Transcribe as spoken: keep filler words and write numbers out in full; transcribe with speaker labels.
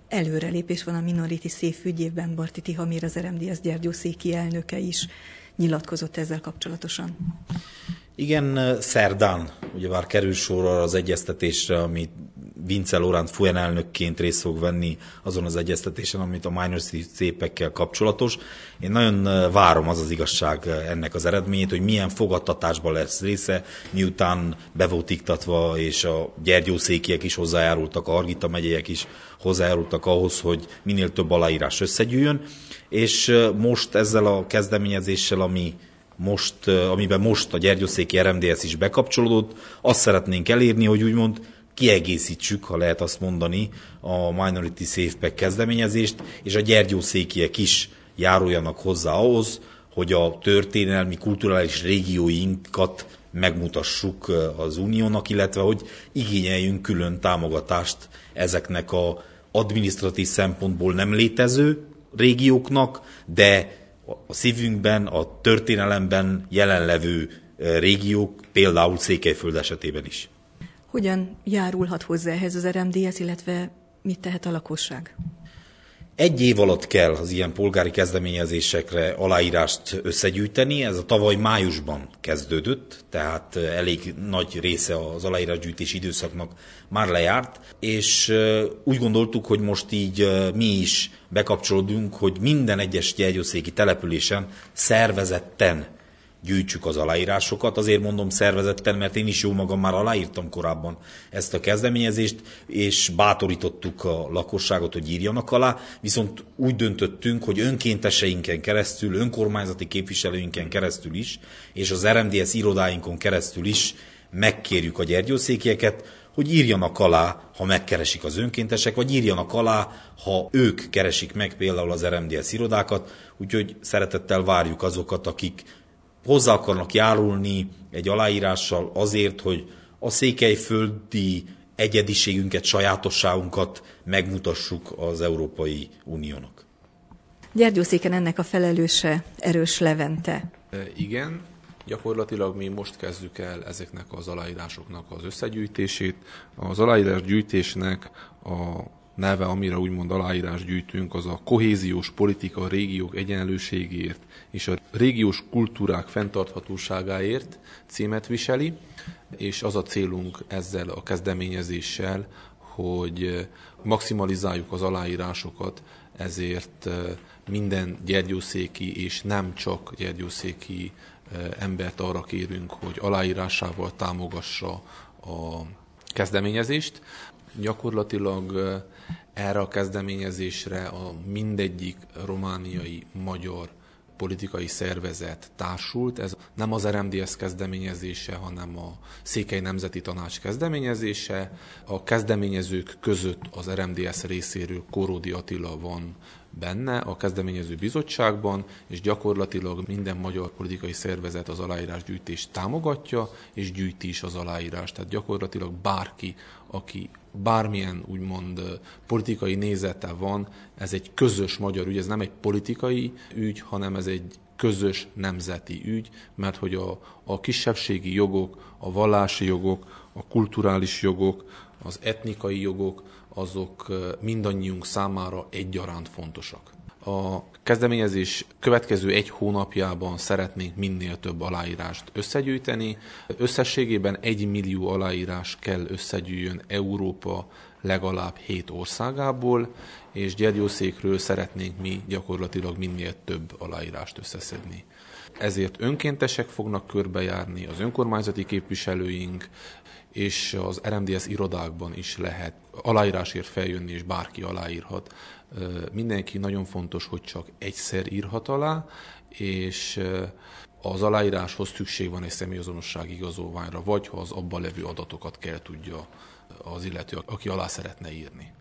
Speaker 1: előrelépés van a Minority Safe ügyében. Barti Tihamír, az er em dé es gyergyószéki elnöke is nyilatkozott ezzel kapcsolatosan.
Speaker 2: Igen, szerdán ugyebár kerül sor az egyeztetésre, amit Vince Laurent Fuen elnökként részt fog venni azon az egyeztetésen, amit a Minority Safe-ekkel kapcsolatos. Én nagyon várom, az az igazság ennek az eredményét, hogy milyen fogadtatásban lesz része, miután be volt iktatva, és a gyergyószékiek is hozzájárultak, a Hargita megyeiek is hozzájárultak ahhoz, hogy minél több aláírás összegyűjjön. És most ezzel a kezdeményezéssel, ami most, amiben most a gyergyószéki er em dé es is bekapcsolódott, azt szeretnénk elérni, hogy úgymond kiegészítsük, ha lehet azt mondani, a Minority Safe Pack kezdeményezést, és a gyergyószékiek is járuljanak hozzá ahhoz, hogy a történelmi, kulturális régióinkat megmutassuk az Uniónak, illetve hogy igényeljünk külön támogatást ezeknek a adminisztratív szempontból nem létező régióknak, de a szívünkben, a történelemben jelenlevő régiók, például Székelyföld esetében is.
Speaker 1: Hogyan járulhat hozzá ehhez az er em dé es, illetve mit tehet a lakosság?
Speaker 2: Egy év alatt kell az ilyen polgári kezdeményezésekre aláírást összegyűjteni, ez a tavaly májusban kezdődött, tehát elég nagy része az aláírásgyűjtési időszaknak már lejárt, és úgy gondoltuk, hogy most így mi is bekapcsolódunk, hogy minden egyes gyergyószéki településen szervezetten gyűjtsük az aláírásokat. Azért mondom szervezetten, mert én is jó magam már aláírtam korábban ezt a kezdeményezést, és bátorítottuk a lakosságot, hogy írjanak alá, viszont úgy döntöttünk, hogy önkénteseinken keresztül, önkormányzati képviselőinken keresztül is, és az er em dé es irodáinkon keresztül is megkérjük a gyergyószékieket, hogy írjanak alá, ha megkeresik az önkéntesek, vagy írjanak alá, ha ők keresik meg például az er em dé es irodákat, úgyhogy szeretettel várjuk azokat, akik hozzá akarnak járulni egy aláírással azért, hogy a székelyföldi egyediségünket, sajátosságunkat megmutassuk az Európai Uniónak.
Speaker 1: Gyergyószéken ennek a felelőse Erős Levente.
Speaker 3: E, igen, gyakorlatilag mi most kezdjük el ezeknek az aláírásoknak az összegyűjtését. Az aláírásgyűjtésnek a neve, amire úgymond aláírás gyűjtünk, az a kohéziós politika a régiók egyenlőségéért és a régiós kultúrák fenntarthatóságáért címet viseli, és az a célunk ezzel a kezdeményezéssel, hogy maximalizáljuk az aláírásokat, ezért minden gyergyószéki és nem csak gyergyószéki embert arra kérünk, hogy aláírásával támogassa a kezdeményezést. Gyakorlatilag erre a kezdeményezésre a mindegyik romániai magyar politikai szervezet társult. Ez nem az er em dé es kezdeményezése, hanem a Székely Nemzeti Tanács kezdeményezése. A kezdeményezők között az er em dé es részéről Kóródi Attila van benne a kezdeményező bizottságban, és gyakorlatilag minden magyar politikai szervezet az aláírásgyűjtést támogatja, és gyűjti is az aláírást. Tehát gyakorlatilag bárki, aki bármilyen úgymond politikai nézete van, ez egy közös magyar ügy, ez nem egy politikai ügy, hanem ez egy közös nemzeti ügy, mert hogy a, a kisebbségi jogok, a vallási jogok, a kulturális jogok, az etnikai jogok, azok mindannyiunk számára egyaránt fontosak. A kezdeményezés következő egy hónapjában szeretnénk minél több aláírást összegyűjteni. Összességében egy millió aláírás kell összegyűjjön Európa legalább hét országából, és Gyergyószékről szeretnénk mi gyakorlatilag minél több aláírást összeszedni. Ezért önkéntesek fognak körbejárni, az önkormányzati képviselőink, és az er em dé es irodákban is lehet aláírásért feljönni, és bárki aláírhat. Mindenki nagyon fontos, hogy csak egyszer írhat alá, és az aláíráshoz szükség van egy személyazonossági igazolványra, vagy ha az abban levő adatokat kell tudja az illető, aki alá szeretne írni.